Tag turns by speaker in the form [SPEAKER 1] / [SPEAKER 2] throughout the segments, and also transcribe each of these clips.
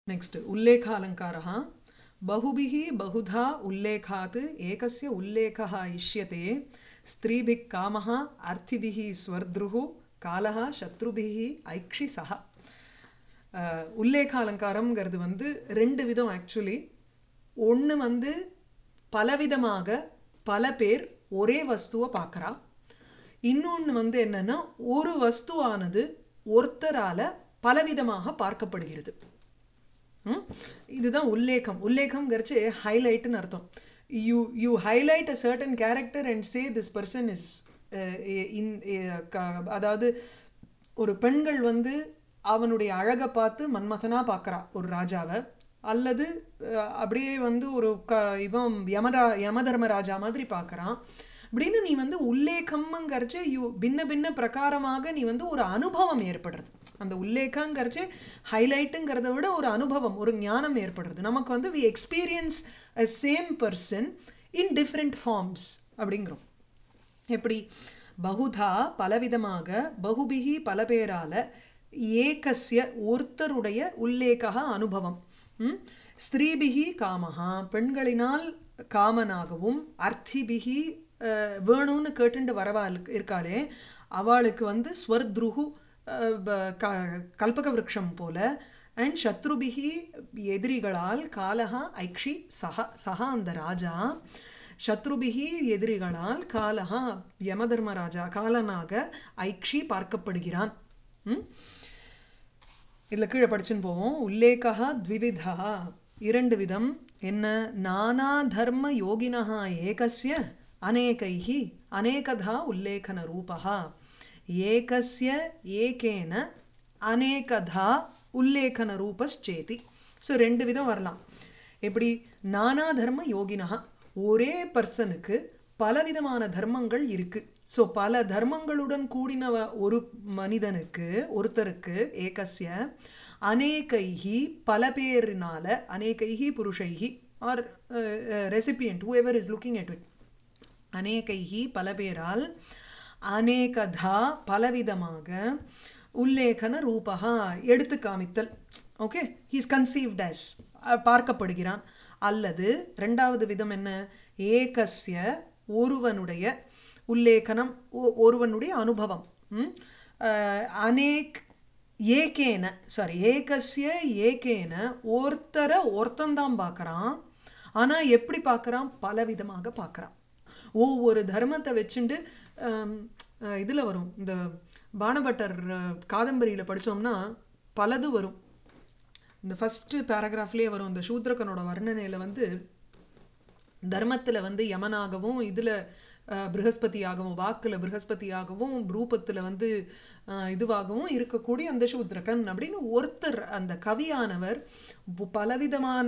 [SPEAKER 1] Next उल्लेखालङ्कारः बहुभिः बहुधा उल्लेखात् एकस्य उल्लेखः इष्यते स्त्रीभिः कामः अर्थिभिः स्वर्द्रुः कालः शत्रुभिः ऐक्षिसः உல்லேகாலங்காரம்ங்கிறது வந்து ரெண்டு விதம் ஆக்சுவலி. ஒன்று வந்து பலவிதமாக பல பேர் ஒரே வஸ்துவை பார்க்குறா. இன்னொன்று வந்து என்னென்னா ஒரு வஸ்துவானது ஒருத்தரால் பலவிதமாக பார்க்கப்படுகிறது. இதுதான் உல்லேகம். உல்லேகம்ங்கிறச்சு ஹைலைட்டுன்னு அர்த்தம். You highlight a certain character and say this person is அதாவது ஒரு பெண்கள் வந்து அவனுடைய அழகை பார்த்து மன்மதனாக பார்க்குறா ஒரு ராஜாவை, அல்லது அப்படியே வந்து ஒரு இவன் யமதர்மராஜா மாதிரி பார்க்குறான் அப்படின்னு நீ வந்து உல்லேகம்ங்கிறச்சு பின்ன பின்ன பிரகாரமாக நீ வந்து ஒரு அனுபவம் ஏற்படுறது. அந்த உல்லேகங்கிறச்சு ஹைலைட்டுங்கிறத விட ஒரு அனுபவம், ஒரு ஞானம் ஏற்படுறது. நமக்கு வந்து we experience a same person in different forms அப்படிங்கிறோம். எப்படி பகுதா பலவிதமாக, பகுபிகி பல பேரால, ஏகஸ்ய ஒருத்தருடைய உல்லேகா அனுபவம். ஸ்திரீபிகி காமஹா பெண்களினால் காமனாகவும், அர்த்திபிகி வேணும்னு கேட்டுண்டு வரவா இருக்காளே அவளுக்கு வந்து ஸ்வர்த்ருகு கல்பக விருட்சம் போல, அண்ட் சத்ருபிகி எதிரிகளால், காலஹா ஐக்ஷி சஹா அந்த ராஜா, சத்ருபிகி எதிரிகளால், காலஹா யமதர்மராஜா காலனாக, ஐக்ஷி பார்க்கப்படுகிறான். இதில் கீழே படிச்சுன்னு போவோம். உல்லேகா த்விவிதா இரண்டு விதம். என்ன? நானா தர்ம யோகினஹா ஏகஸ்ய அநேகைஹி அநேகதா உல்லேகன ரூபா. ஏகஸ்ய ஏகேன அநேகதா உல்லேகன ரூபஸ்சேதி. ஸோ ரெண்டு விதம் வரலாம். எப்படி? நானா தர்ம யோகினஹா ஒரே பர்சனுக்கு பலவிதமான தர்மங்கள் இருக்குது. ஸோ பல தர்மங்களுடன் கூடின ஒரு மனிதனுக்கு, ஒருத்தருக்கு, ஏகஸ்ய அநேகைஹி பல பேரினால, அநேகைஹி புருஷைஹி or recipient whoever is looking at it, அநேகைஹி பல பேரால், அநேகதா பலவிதமாக, உல்லேகன ரூபா எடுத்து காமித்தல். Okay, he is conceived as பார்க்கப்படுகிறான். அல்லது ரெண்டாவது விதம் என்ன? ஏகஸ்ய ஒருவனுடைய உல்லேகனம், ஒருவனுடைய அனுபவம். ஏகேன ஏகஸ்ய ஏகேன ஒருத்தந்தான் பார்க்குறான். ஆனால் எப்படி பார்க்குறான்? பலவிதமாக பார்க்குறான். ஒவ்வொரு தர்மத்தை வச்சுண்டு இதில் வரும், இந்த பாணபட்டர் காதம்பரியில் படித்தோம்னா பலது வரும். இந்த ஃபஸ்ட்டு பேராகிராஃப்லேயே வரும். இந்த சூத்ரகனோட வர்ணனையில் வந்து தர்மத்தில் வந்து யமனாகவும், இதில் ப்ரஹஸ்பதியாகவும், வாக்கில் ப்ரஹஸ்பதியாகவும், ரூபத்தில் வந்து இதுவாகவும் இருக்கக்கூடிய அந்த சூத்ரகன் அப்படின்னு ஒருத்தர், அந்த கவியானவர் பலவிதமான,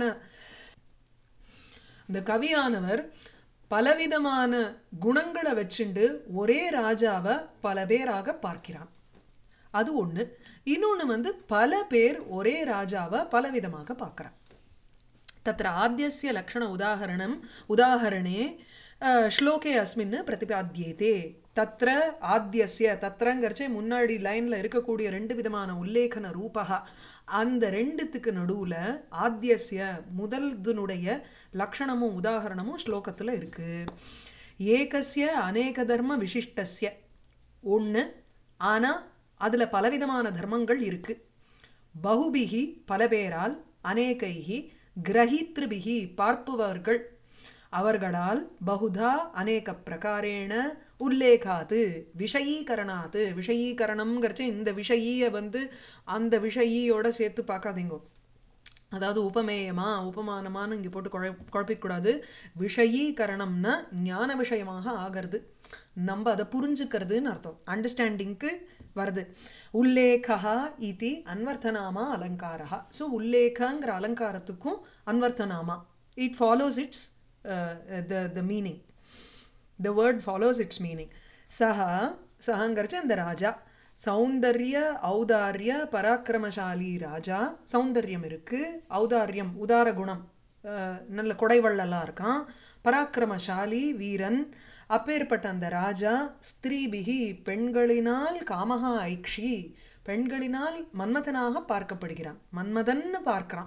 [SPEAKER 1] இந்த கவியானவர் பலவிதமான குணங்களை வச்சுண்டு ஒரே ராஜாவை பல பேராக பார்க்கிறான். அது ஒன்று. இன்னொன்று வந்து பல பேர் ஒரே ராஜாவை பலவிதமாக பார்க்குறான். तत्र आद्यस्य लक्षण उदाहरणे श्लोके अस्मिन् प्रतिपाद्येते. तत्र आद्यस्य तत्रங்கிறச்சே முன்னாடி லைனில் இருக்கக்கூடிய ரெண்டு விதமான உல்லேகன ரூபா, அந்த ரெண்டுத்துக்கு நடுவில் ஆத்யஸ்ய முதல்தனுடைய லக்ஷணமும் உதாகரணமும் ஸ்லோகத்தில் இருக்குது. ஏகஸ்ய அநேக தர்ம விசிஷ்டஸ்ய ஒன்று, ஆனால் அதில் பலவிதமான தர்மங்கள் இருக்குது. பகுபிகி பல பேரால், அநேகைஹி கிரஹீத்ருபிகி பார்ப்பவர்கள் அவர்களால், பகுதா அநேக பிரகாரேண உல்லேகாத்து விஷயீகரணாத்து. விஷயீகரணம்ங்கிறச்ச இந்த விஷயியை வந்து அந்த விஷயியோட சேர்த்து பார்க்காதீங்க. அதாவது உபமேயமா உபமானமானு இங்கே போட்டு குழப்பிக்கூடாது. விஷயீகரணம்னா ஞான விஷயமாக ஆகிறது, நம்ம அதை புரிஞ்சுக்கிறதுன்னு அர்த்தம், அண்டர்ஸ்டாண்டிங்க்கு வருது. உல்லேகா இது அன்வர்த்தனாமா அலங்காரா. ஸோ உல்லேகங்கிற அலங்காரத்துக்கும் அன்வர்த்தனாமா, it follows its the meaning. The word follows its meaning. சஹங்கிறச்சு அந்த ராஜா சௌந்தர்ய ஔதாரிய பராக்கிரமசாலி ராஜா. சௌந்தர்யம் இருக்குது, ஔதாரியம் உதார குணம், நல்ல கொடைவள்ளலாக இருக்கான். பராக்கிரமசாலி வீரன். அப்பேற்பட்ட அந்த ராஜா ஸ்திரீபிகி பெண்களினால், காமஹா ஐக்ஷி பெண்களினால் மன்மதனாக பார்க்கப்படுகிறான். மன்மதன்னு பார்க்குறான்.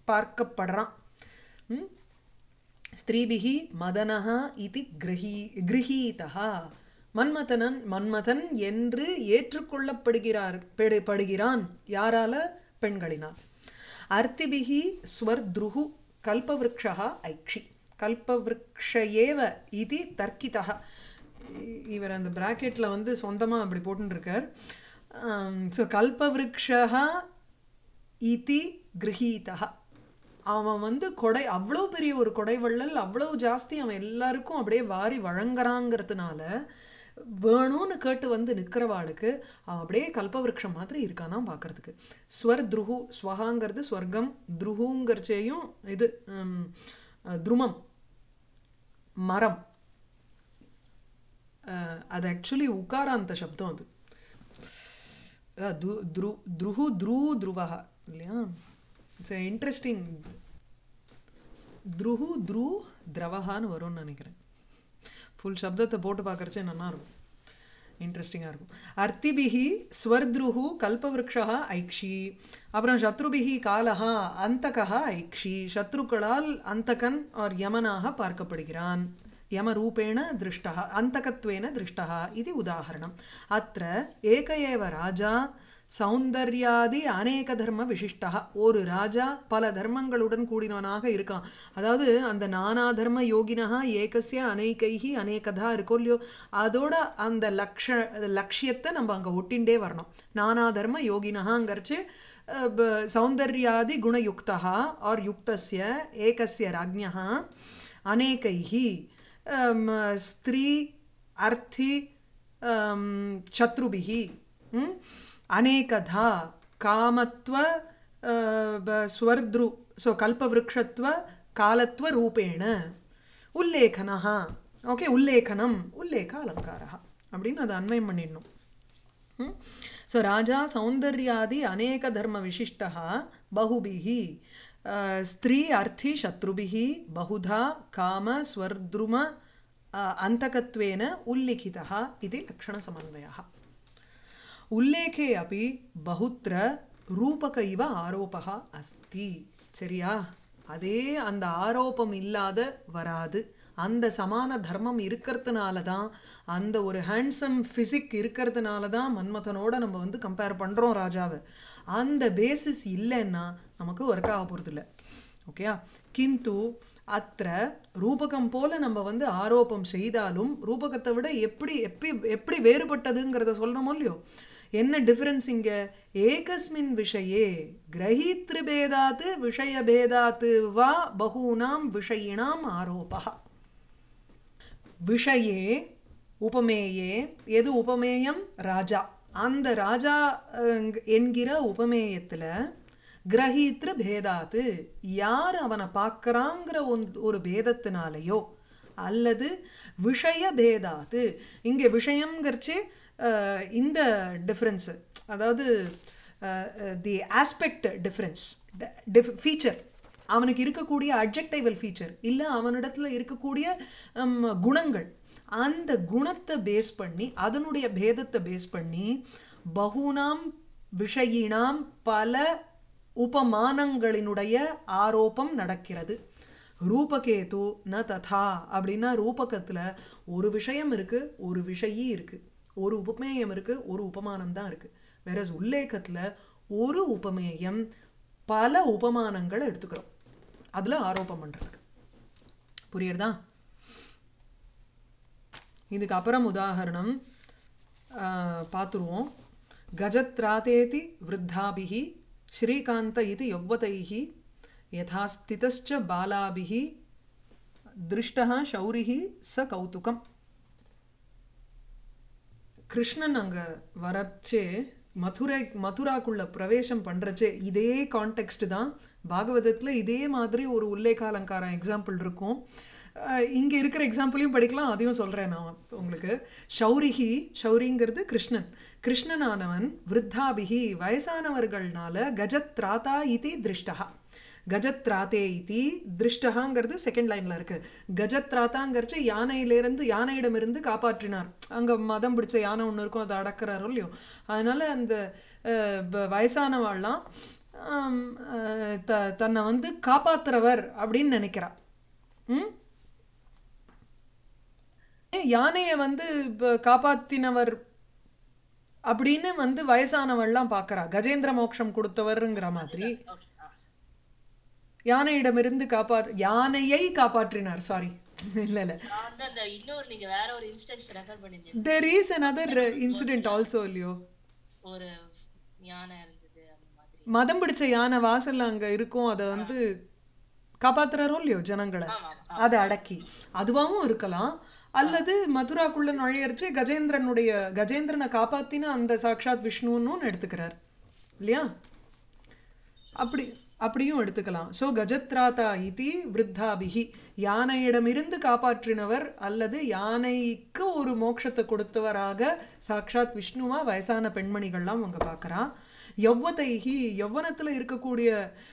[SPEAKER 1] பார்க்கப்படுறான். ஸ்திரீபிஹி மதனஹ இதி கிரஹீதஹ. மன்மதன் என்று ஏற்றுக்கொள்ளப்படுகிறான். யாரால? பெண்களினால். அர்த்திபிஹி ஸ்வர்த்ருஹு கல்பவ்ருக்ஷः ஐக்ஷி. கல்பவ்ருக்ஷ ஏவ இதி தர்க்கிதः. இவர் அந்த பிராக்கெட்டில் வந்து சொந்தமாக அப்படி போட்டுருக்கார். ஸோ கல்பவ்ருக்ஷः இதி கிரஹீதः. அவன் வந்து கொடை, அவ்வளோ பெரிய ஒரு கொடை வள்ளல், அவ்வளோ ஜாஸ்தி அவன் எல்லாருக்கும் அப்படியே வாரி வழங்குறாங்கிறதுனால வேணும்னு கேட்டு வந்து நிற்கிறவாளுக்கு அவன் அப்படியே கல்பவருஷம் மாதிரி இருக்கானா பார்க்கறதுக்கு. ஸ்வர் துருஹு, ஸ்வஹாங்கிறது ஸ்வர்க்கம், துருஹுங்கிறச்சேயும் இது துருமம் மரம். அது ஆக்சுவலி உக்காராந்த சப்தம். அது துருஹு துருவா இல்லையா? It's interesting. துருஹு திரவஹான்னு வரும்னு நினைக்கிறேன். ஃபுல் சப்தத்தை போட்டு பார்க்குறச்சே நல்லா இருக்கும், இன்ட்ரெஸ்டிங்காக இருக்கும். அர்த்திபிஹி ஸ்வர்த்ருஹு கல்பவ்ருக்ஷா ஐக்ஷி. அப்புறம் சத்ருபிஹி காலஹா அந்தகா ஐக்ஷி. சத்ருக்களால் அந்தகன் ஆர் யமனாக பார்க்கப்படுகிறான். யமரூபேண திருஷ்டா அந்தகத்வேன திருஷ்டா இது உதாரணம். அத்த ஏக ஏவ ராஜா சௌந்தர்யாதி அநேக தர்ம விசிஷ்டா. ஒரு ராஜா பல தர்மங்களுடன் கூடினவனாக இருக்கான். அதாவது அந்த நானா தர்ம யோகினா ஏகசிய அநேகைஹி அநேகதா இருக்கும் இல்லையோ, அதோட அந்த லட்சியத்தை நம்ம அங்கே ஒட்டிண்டே வரணும். நானா தர்ம யோகினஹாங்கிறச்சு சௌந்தர்யாதி குணயுக்தா ஆர் யுக்தஸ்ய ஏகஸ்ய ராஜ்ஞः அநேகைஹி ஸ்திரீ அர்த்தி சத்ருபிஹி அநேகதா காமத்வ ஸ்வர்த்ரு ஸோ கல்பவ்ருக்ஷத்வ காலத்வ ரூபேண உல்லேಖನಃ. ஓகே, உல்லேಖனம் உல்லேಖ அலங்காரः அப்படின்னு அதை அன்வயம் பண்ணிடணும். ஸோ ராஜா சௌந்தர்யாதி அநேக தர்ம விசிஷ்டः பகுபிஹி ஸ்திரீ அர்த்தி சத்ருபிஹி பகுதா காம ஸ்வர்த்ரும அந்தகத்வேன உல்லிখিতः இது லக்ஷணசமன்வயः. உல்லேகே அப்படி பகுத்திர ரூபக இவ ஆரோபக அஸ்தி. சரியா? அதே அந்த ஆரோப்பம் இல்லாத வராது. அந்த சமான தர்மம் இருக்கிறதுனால தான், அந்த ஒரு ஹேண்ட்ஸம் ஃபிசிக் இருக்கிறதுனால தான் மன்மதனோட நம்ம வந்து கம்பேர் பண்ணுறோம் ராஜாவை. அந்த பேசிஸ் இல்லைன்னா நமக்கு ஒர்க் ஆக போகிறது இல்லை. ஓகேயா? கிந்து அத்த ரூபகம் போல நம்ம வந்து ஆரோப்பம் செய்தாலும் ரூபகத்தை விட எப்படி எப்படி எப்படி வேறுபட்டதுங்கிறத சொல்கிறோமோ இல்லையோ. என்ன டிஃபரன்ஸ் இங்கே? ஏகஸ்மின் விஷயே கிரஹீத்ருபேதாத் விஷயபேதாத் வா பகூனாம் விஷயினாம் ஆரோபா. விஷயே உபமேயே. எது உபமேயம்? ராஜா. அந்த ராஜா என்கிற உபமேயத்தில் கிரஹீத்ரு பேதாத்து, யார் அவனை பார்க்குறாங்கிற ஒரு பேதத்தினாலேயோ அல்லது விஷய பேதாத்து. இங்கே விஷயங்கிறச்சு இந்த டிஃப்ரென்ஸு, அதாவது தி ஆஸ்பெக்ட் டிஃப்ரென்ஸ், ஃபீச்சர், அவனுக்கு இருக்கக்கூடிய அட்ஜெக்டைவல் ஃபீச்சர் இல்லை அவனிடத்தில் இருக்கக்கூடிய குணங்கள், அந்த குணத்தை பேஸ் பண்ணி அதனுடைய பேதத்தை பேஸ் பண்ணி பகுனாம் விஷயினாம் பல உபமானங்களினுடைய ஆரோப்பம் நடக்கிறது. ரூபகேது ந ததா. அப்படின்னா ரூபகத்தில் ஒரு விஷயம் இருக்குது, ஒரு விஷயி இருக்குது, ஒரு உபமேயம் இருக்குது, ஒரு உபமானம் தான் இருக்குது. வேற உல்லேகத்தில் ஒரு உபமேயம் பல உபமானங்களை எடுத்துக்கிறோம் அதில் ஆரோப்பம் பண்ணுறதுக்கு. புரியுறதா? இதுக்கு அப்புறம் உதாரணம் பார்த்துருவோம். கஜத்ராதேதி விருத்தாபிஹி ஸ்ரீகாந்த இது யௌவதைஹி யதாஸ்திதஸ்ச பாலாபிஹி திருஷ்டஹ ஷௌரிஹி ச கௌதுகம். கிருஷ்ணன் அங்கே வரச்சே மதுராக்குள்ள பிரவேசம் பண்ணுறச்சே இதே கான்டெக்ஸ்ட் தான் பாகவதத்தில். இதே மாதிரி ஒரு உல்லேக அலங்காரம் எக்ஸாம்பிள் இருக்கும். இங்கே இருக்கிற எக்ஸாம்பிளையும் படிக்கலாம், அதையும் சொல்கிறேன் நான் உங்களுக்கு. ஷௌரிஹி, ஷௌரிங்கிறது கிருஷ்ணன். கிருஷ்ணனானவன் விருத்தாபிஹி வயசானவர்கள்னால கஜத்ராதா இதி திருஷ்டா. கஜத்ராதே இதி திருஷ்டகாங்கிறது செகண்ட் லைனில் இருக்குது. கஜத்ராதாங்கிறச்சு யானையிடமிருந்து காப்பாற்றினார். அங்கே மதம் பிடிச்ச யானை ஒன்று இருக்கும், அதை அடக்கிறாரோ இல்லையோ. அதனால் அந்த வயசானவாள்லாம் ஆம், தன்னை வந்து காப்பாத்துறவர் அப்படின்னு நினைக்கிறா. ம் யானையை வந்து காப்பாத்தினவர் அப்படின்னு வந்து வயசானவள்லாம் பார்க்கறா. கஜேந்திர மோட்சம் கொடுத்தவருங்கிற மாதிரி
[SPEAKER 2] அதுதான். ஓகே.
[SPEAKER 1] யானையிடமிருந்து யானையை காப்பாற்றினார். சாரி. இல்ல இல்ல,
[SPEAKER 2] நான் வந்து அந்த இன்னொரு நீங்க வேற ஒரு இன்ஸ்டன்ஸ் ரெஃபர் பண்ணிருந்தீங்க
[SPEAKER 1] தேர்
[SPEAKER 2] பாத்தீங்களா?
[SPEAKER 1] இஸ் another
[SPEAKER 2] மதன
[SPEAKER 1] இன்சிடென்ட்
[SPEAKER 2] ஜோதியில
[SPEAKER 1] ஆல்சோ இல்லையோ.
[SPEAKER 2] ஒரு ஞானம் இருந்தது அந்த மாதிரி.
[SPEAKER 1] மதம் பிடிச்ச யானை வாசல்ல அங்க இருக்கும், அதை
[SPEAKER 2] ஆ,
[SPEAKER 1] வந்து காப்பாத்துறாரோ இல்லையோ ஜனங்களை,
[SPEAKER 2] ஆமா ஆமா
[SPEAKER 1] அதை
[SPEAKER 2] ஆமா.
[SPEAKER 1] அடக்கி. அதுவாகவும் இருக்கலாம்.
[SPEAKER 2] ஆ,
[SPEAKER 1] அல்லது மதுராக்குள்ள நுழையறச்சு கஜேந்திரனை காப்பாத்தின அந்த சாக்ஷாத் விஷ்ணுன்னு எடுத்துக்கிறார் இல்லையா. அப்படி அப்படியும் எடுத்துக்கலாம். ஸோ கஜத்ராதா இதி விருத்தாபிகி, யானையிடமிருந்து காப்பாற்றினவர் அல்லது யானைக்கு ஒரு மோட்சத்தை கொடுத்தவராக சாக்ஷாத் விஷ்ணுவா வயசான பெண்மணிகள்லாம் அவங்க பார்க்குறா. யௌவதைகி, யௌவனத்தில் இருக்கக்கூடிய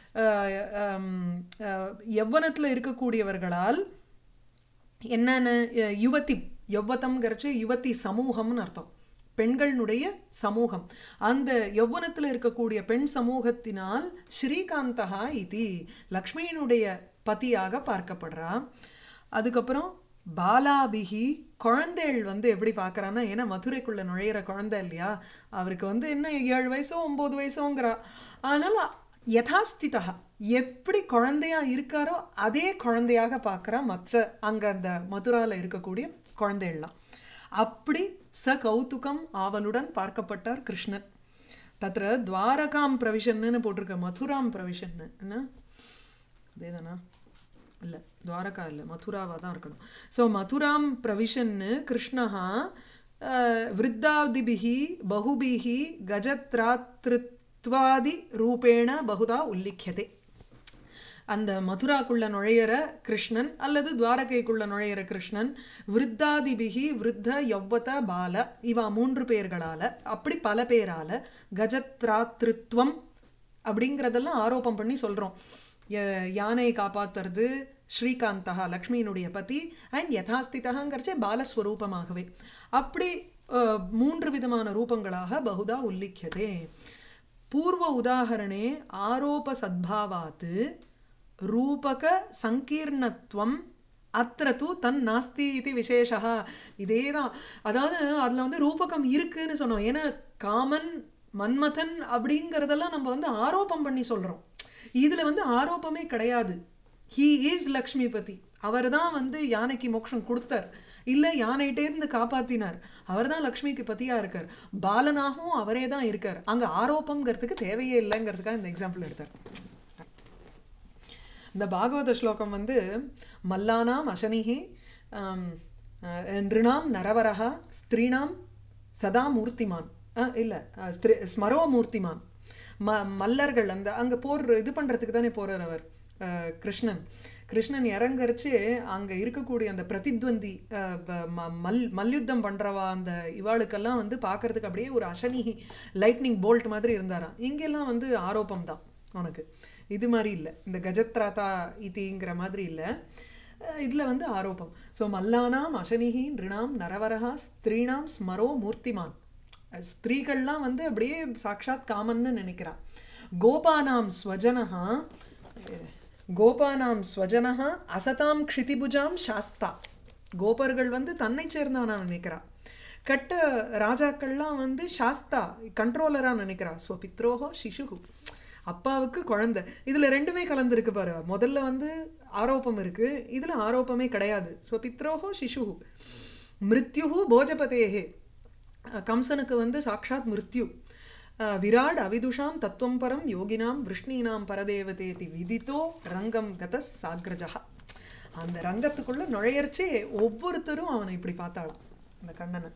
[SPEAKER 1] யௌவனத்தில் இருக்கக்கூடியவர்களால் என்னென்ன யுவதி, யௌவதம்ங்கிறச்சு யுவதி சமூகம்னு அர்த்தம், பெண்களுடைய சமூகம். அந்த யௌவனத்தில் இருக்கக்கூடிய பெண் சமூகத்தினால் ஸ்ரீகாந்தகா இதி, லக்ஷ்மியினுடைய பதியாக பார்க்கப்படுறா. அதுக்கப்புறம் பாலாபிகி, குழந்தைகள் வந்து எப்படி பார்க்குறான்னா, ஏன்னா மதுரைக்குள்ளே நுழையிற குழந்தை இல்லையா, அவருக்கு வந்து என்ன 7 வயசோ 9 வயசோங்கிறா. அதனால் யதாஸ்திதா, எப்படி குழந்தையா இருக்காரோ அதே குழந்தையாக பார்க்குறா மற்ற அங்கே அந்த மதுராவில் இருக்கக்கூடிய குழந்தைகள்லாம். அப்படி கௌதுகம் ஆவலுடன் பார்க்கப்பட்டார் கிருஷ்ணன். தத்திர துவாரகாம் பிரவிஷன்னு போட்டிருக்க, மதுராம் பிரவிஷன்னு என்ன அதேதானா? இல்லை, துவாரகா இல்லை, மதுராவாக தான் இருக்கணும். ஸோ மதுராம் பிரவிஷன்னு கிருஷ்ணஹா விருத்தாதிபிகி பகுபிகி கஜத்ராத்ருத்வாதி ரூபேண பகுதா உல்லிக்கியதே. அந்த மதுராக்குள்ள நுழையிற கிருஷ்ணன் அல்லது துவாரகைக்குள்ள நுழையிற கிருஷ்ணன் விருத்தாதிபிகி, விருத்த யௌவத பால, இவா 3 பேர்களால, அப்படி பல பேரால கஜத்ராத்ருத்வம் அப்படிங்கிறதெல்லாம் ஆரோப்பம் பண்ணி சொல்கிறோம். யானையை காப்பாற்றுறது ஸ்ரீகாந்தா லக்ஷ்மியினுடைய பதி, அண்ட் யதாஸ்திதங்கிறச்சே பாலஸ்வரூபமாகவே. அப்படி 3 விதமான ரூபங்களாக பகுதா உல்லிக்கியதே. பூர்வ உதாகரணே ஆரோப சத்பாவாத் ரூபக சங்கீர்ணத்துவம் அத்திர தூ தன் நாஸ்தி இது விசேஷா. இதே தான், அதாவது அதில் வந்து ரூபகம் இருக்குன்னு சொன்னோம். ஏன்னா காமன் மன்மதன் அப்படிங்கிறதெல்லாம் நம்ம வந்து ஆரோப்பம் பண்ணி சொல்கிறோம். இதில் வந்து ஆரோப்பமே கிடையாது. He is Lakshmipathi. அவர் தான் வந்து யானைக்கு மோட்சம் கொடுத்தார், இல்லை யானைகிட்டேருந்து காப்பாற்றினார். அவர் தான் லக்ஷ்மிக்கு பத்தியாக இருக்கார். பாலனாகவும் அவரே தான் இருக்கார். அங்கே ஆரோப்பங்கிறதுக்கு தேவையே இல்லைங்கிறதுக்காக இந்த எக்ஸாம்பிள் எடுத்தார். இந்த பாகவத ஸ்லோகம் வந்து மல்லானாம் அசனிஹி நிருணாம் நரவரஹா ஸ்திரீணாம் சதா மூர்த்திமான், இல்லை ஸ்மரோ மூர்த்திமான். மல்லர்கள் அந்த அங்கே போர் இது பண்ணுறதுக்கு தானே போகிறார் அவர் கிருஷ்ணன் இறங்கரிச்சு அங்கே இருக்கக்கூடிய அந்த பிரதித்வந்தி மல்யுத்தம் பண்ணுறவா அந்த இவாளுக்கெல்லாம் வந்து பார்க்குறதுக்கு அப்படியே ஒரு அசனிஹி லைட்னிங் போல்ட் மாதிரி இருந்தாராம். இங்கெல்லாம் வந்து ஆரோப்பம் தான் உனக்கு, இது மாதிரி இல்லை, இந்த கஜத்ராதா இதிங்கிற மாதிரி இல்லை. இதில் வந்து ஆரோப்பம். ஸோ மல்லானாம் அசனிஹி நிருணாம் நரவரஹா ஸ்திரீணாம் ஸ்மரோ மூர்த்திமான். ஸ்திரீகள்லாம் வந்து அப்படியே சாக்ஷாத் காமன்னு நினைக்கிறான். கோபானாம் ஸ்வஜனஹா, கோபானாம் ஸ்வஜனஹா அசதாம் க்ஷிதிபுஜாம் சாஸ்தா. கோபர்கள் வந்து தன்னை சேர்ந்தவனா நினைக்கிறா. கட்ட ராஜாக்கள்லாம் வந்து சாஸ்தா கண்ட்ரோலராக நினைக்கிறா. ஸ்வபித்ரோஹோ சிசுகு, அப்பாவுக்கு குழந்தை. இதில் ரெண்டுமே கலந்துருக்கு பாரு. முதல்ல வந்து ஆரோப்பம் இருக்குது, இதில் ஆரோப்பமே கிடையாது. ஸ்வபித்ரோஹோ சிசுகு. மிருத்யுஹு போஜபதேஹே, கம்சனுக்கு வந்து சாக்ஷாத் மிருத்யு. விராட் அவிதுஷாம் தத்துவம் பரம் யோகினாம் விஷ்ணீனாம் பரதேவதேதி விதித்தோ ரங்கம் கத சாக்ரஜா. அந்த ரங்கத்துக்குள்ளே நுழையர்ச்சே ஒவ்வொருத்தரும் அவனை இப்படி பார்த்தாளாம், அந்த கண்ணனை.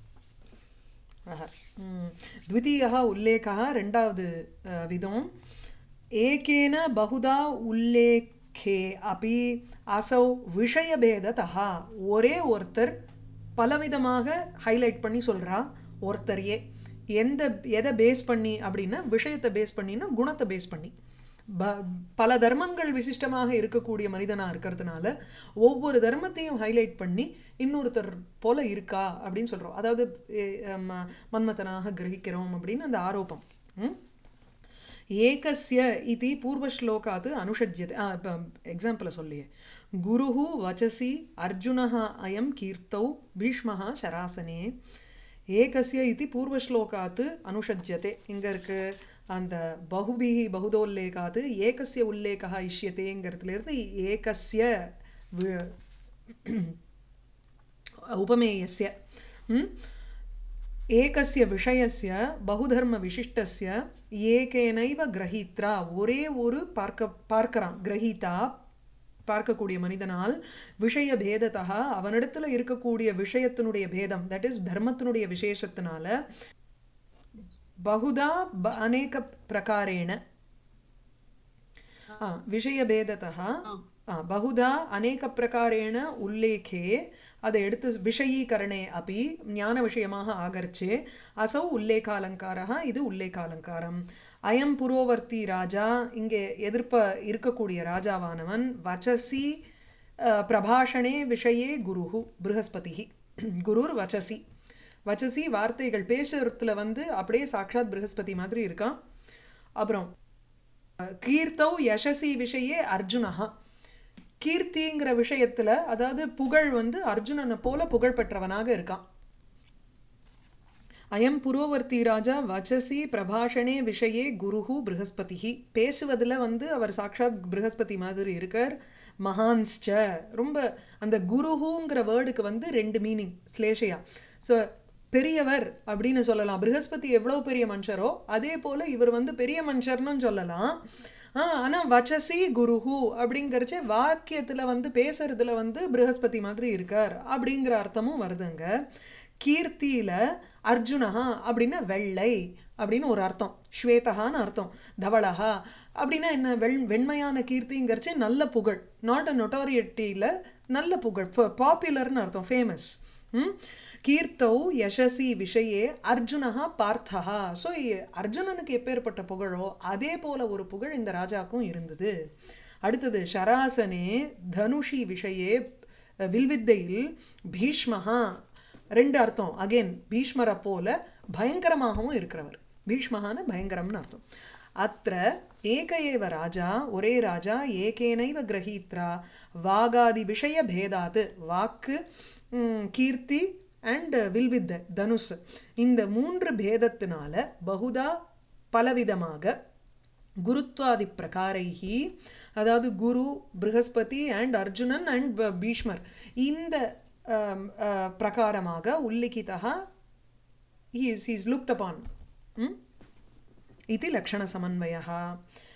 [SPEAKER 1] द्वितीयः उल्लेखः ரெண்டாவது விதம். ஏகேன பகுதா உல்லேखे अपि असौ விஷயபேததः, ஒரே ஒருத்தர் பலவிதமாக ஹைலைட் பண்ணி சொல்கிறா ஒருத்தரையே. எதை பேஸ் பண்ணி அப்படின்னா, விஷயத்தை பேஸ் பண்ணின்னா குணத்தை பேஸ் பண்ணி. பல தர்மங்கள் விசிஷ்டமாக இருக்கக்கூடிய மனிதனாக இருக்கிறதுனால ஒவ்வொரு தர்மத்தையும் ஹைலைட் பண்ணி இன்னொருத்தர் போல இருக்கா அப்படின்னு சொல்கிறோம். அதாவது மன்மதனாக கிரகிக்கிறோம் அப்படின்னு அந்த ஆரோப்பம். ஏகஸ்ய इति पूर्वश्लोकात् अनुषज्यते एग्जाम्पल சொல்லியே गुरुः वचसि अर्जुनः अयं कीर्तौ भीष्मः शरासने ஏகஸ்ய इति पूर्वश्लोकात् अनुषज्यते இங்க இருக்கு அந்த பகுபிஹி பகுதோல்லேகாத் ஏகஸ்ய உல்லேகः இஷ்யதேங்கிறதுல இருந்து ஏகஸ்ய उपमेयस्य एकस्य विषयस्य बहुधर्मविशिष्टस्य ஏகேனைவ கிரஹீத்ரா ஒரே ஒரு பார்க்கறான் கிரஹீதா பார்க்கக்கூடிய மனிதனால் விஷய பேதத்தா அவனிடத்துல இருக்கக்கூடிய விஷயத்தினுடைய பேதம் தட் இஸ் தர்மத்தினுடைய விசேஷத்தினால बहुधा अनेक प्रकारेण विषयभेदतः बहुधा अनेक प्रकारेण उल्लेखे अद एडुत्तु विषयीकरणे अपि ज्ञानविषयमाः आगर्चे असौ उल्लेखालङ्कारः इदु उल्लेखालङ्कारम् अयं पुरोवर्ती राजा इंगे एदिर्प इरुक्ककूडिय राजावानवन वचसि प्रभाषणे विषये गुरुः बृहस्पतिः गुरुर् वचसि வச்சசி வார்த்தைகள் பேசுறதுல வந்து அப்படியே சாட்சாத் ப்ரஹஸ்பதி மாதிரி இருக்கான் அப்புறம் கீர்த்தௌ யசசி விஷயே அர்ஜுனஹா கீர்த்திங்கிற விஷயத்துல அதாவது புகழ் வந்து அர்ஜுனனை போல புகழ் பெற்றவனாக இருக்கான் அயம் புரோவர்த்தி ராஜா வச்சசி பிரபாஷணே விஷயே குருஹு ப்ரஹஸ்பதிஹி பேசுவதில் வந்து அவர் சாட்சாத் ப்ரஹஸ்பதி மாதிரி இருக்கார் மகான்ஸ்ச ரொம்ப அந்த குருஹுங்கிற வேர்டுக்கு வந்து ரெண்டு மீனிங் ஸ்லேஷையா ஸோ பெரியவர் அப்படின்னு சொல்லலாம் ப்ரஹஸ்பதி எவ்வளோ பெரிய மனுஷரோ அதே போல் இவர் வந்து பெரிய மனுஷர்னு சொல்லலாம் ஆனால் வச்சசி குருஹு அப்படிங்கிறச்சே வாக்கியத்தில் வந்து பேசுறதுல வந்து ப்ரஹஸ்பதி மாதிரி இருக்கார் அப்படிங்கிற அர்த்தமும் வருதுங்க கீர்த்தியில் அர்ஜுனஹா அப்படின்னா வெள்ளை அப்படின்னு ஒரு அர்த்தம் ஸ்வேதஹான்னு அர்த்தம் தவளஹா அப்படின்னா என்ன வெண்மையான கீர்த்திங்கிறச்சே நல்ல புகழ் நாட் அ நொட்டாரிட்டியில் நல்ல புகழ் பாப்புலர்னு அர்த்தம் ஃபேமஸ் கீர்த்தௌ யசசி விஷயே அர்ஜுனஹா பார்த்தஹா ஸோ அர்ஜுனனுக்கு எப்பேற்பட்ட புகழோ அதே போல ஒரு புகழ் இந்த ராஜாக்கும் இருந்தது அடுத்தது ஷராசனே தனுஷி விஷயே வில்வித்தையில் பீஷ்மஹா ரெண்டு அர்த்தம் அகெயின் பீஷ்மரை போல பயங்கரமாகவும் இருக்கிறவர் பீஷ்மஹான்னு பயங்கரம்னு அர்த்தம் அத்த ஏக ஏவ ராஜா ஒரே ராஜா ஏகேனைவ கிரகீத்ரா வாகாதி விஷய பேதாத் வாக்கு கீர்த்தி அண்ட் வில்வித்த தனுஷ் இந்த மூன்று பேதத்தினால பகுதா பலவிதமாக குருத்வாதி பிரகாரைஹி அதாவது குரு ப்ரஹஸ்பதி அண்ட் அர்ஜுனன் அண்ட் பீஷ்மர் இந்த பிரகாரமாக உல்லிகிதா he is looked upon इति लक्षणसमन्वयः